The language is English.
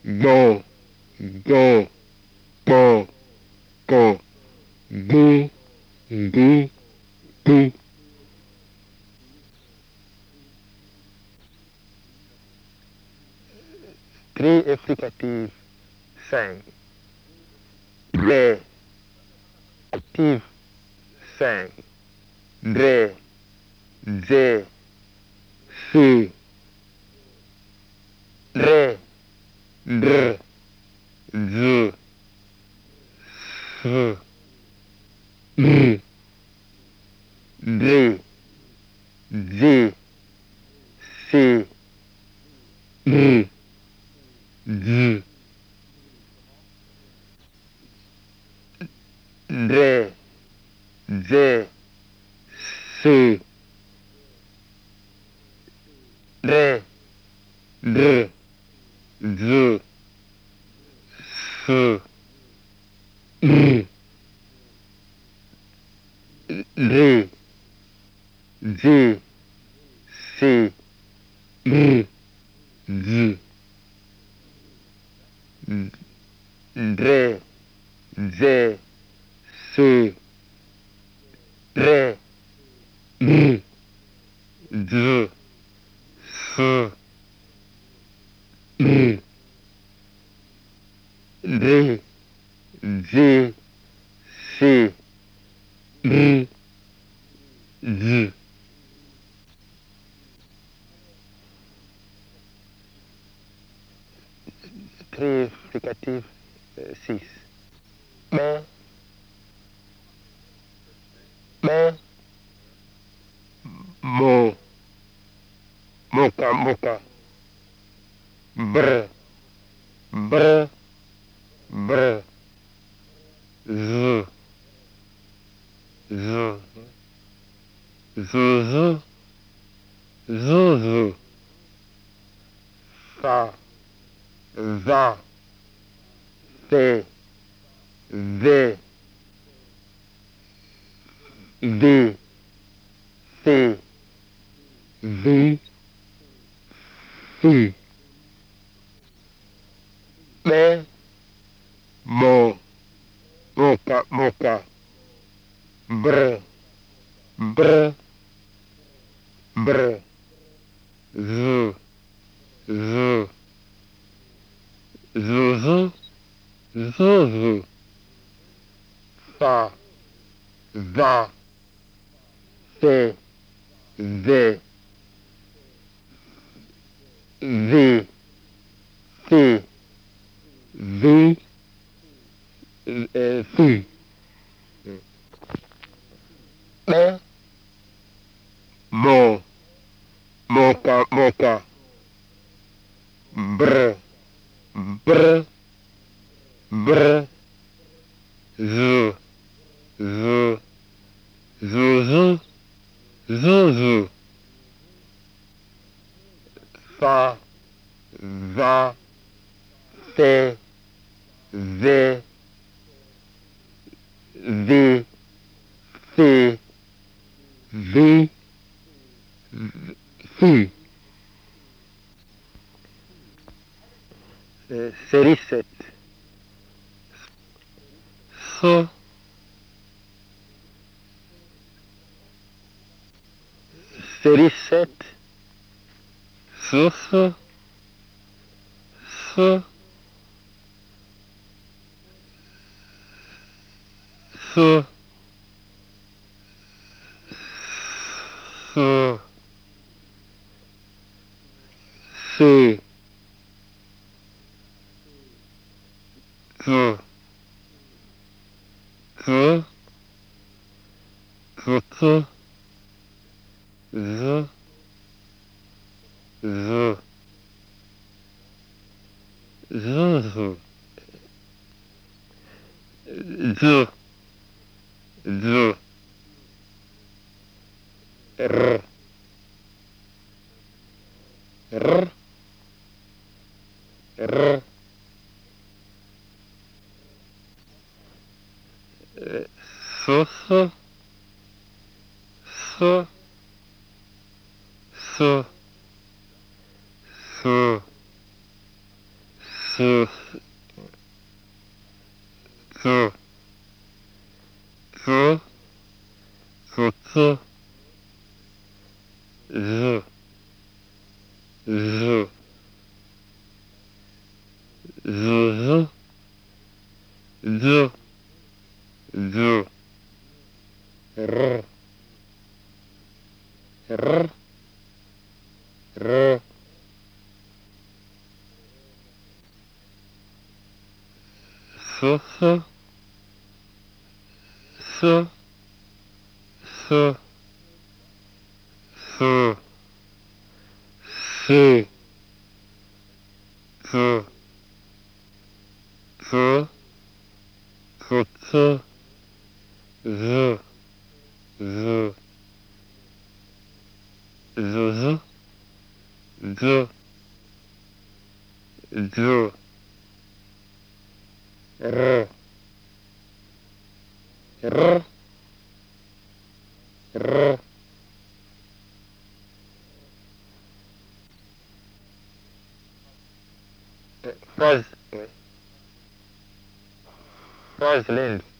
go, go, go, go, do, do, do. Three explicative signs. Ré, active sign. Ré, zé, si. Ré, dr, z, s, r, dr, z, si, r, z, dr, z, si, dr, dr, z, s, r, dr, z, si, r, z, dr, z, si, dr, dr, z, s, r, dr, z, si, r, z. Three fricative six. Be, be, mo, moka, moka. Br, br, br. Z, z, z, z, z, z. Fa, va, fe, ve, vi, fi, vi, fi. Be, mo, moka, moka. Br, br, br. Z, z, z, z, z, z. Fa, va, fe, ve, vi, fi, vi, fi. Be, mo, moka, moka. Br, br, br. Z, z, z, z, z, z. Fa, va, fe, ve, vi, fi, vi, fi. Série 7. So, série 7. So, so, so, so, so, si, so, so, so, so, zo, zo, zo, zo, zo, zo, r, r, r, so, so, so, so, so, zu, zu, zu, zu, zu, zu, zu, zu, zu, zu, r, r, r, su, su, su, su, su, si, su, su, su, su, zu, zu, zu, zu, zu, r, r, r, faz, faz lento.